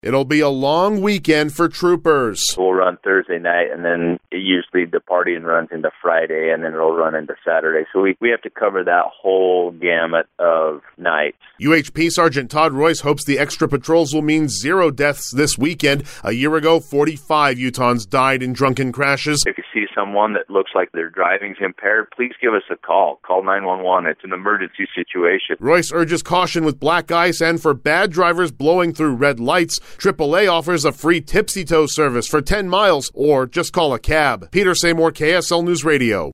It'll be a long weekend for troopers. We'll run Thursday night, and then usually the partying runs into Friday, and then it'll run into Saturday. So we have to cover that whole gamut of nights. UHP Sergeant Todd Royce hopes the extra patrols will mean 0 deaths this weekend. A year ago, 45 Utahns died in drunken crashes. If you see someone that looks like their driving's impaired, please give us a call. Call 911. It's an emergency situation. Royce urges caution with black ice and for bad drivers blowing through red lights. AAA offers a free tipsy tow service for 10 miles or just call a cab. Peter Seymour, KSL News Radio.